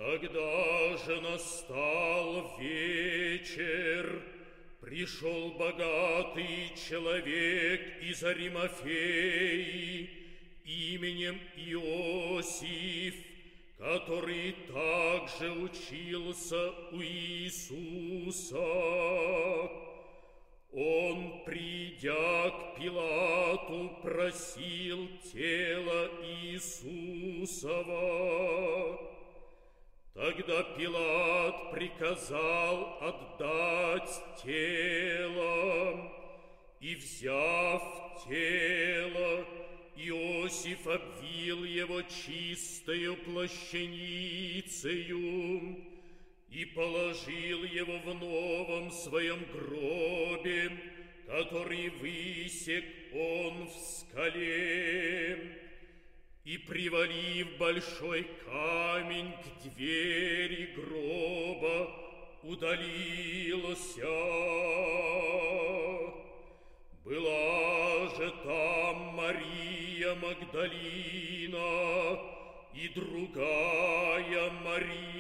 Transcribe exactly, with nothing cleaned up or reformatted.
Когда же настал вечер, пришел богатый человек из Аримафеи именем Иосиф, который также учился у Иисуса. Он, придя к Пилату, просил тело Иисусова. Тогда Пилат приказал отдать тело, и, взяв тело, Иосиф обвил его чистою плащаницею и положил его в новом своем гробе, который высек он в скале. И, привалив большой камень к двери гроба, удалился. Была же там Мария Магдалина и другая Мария,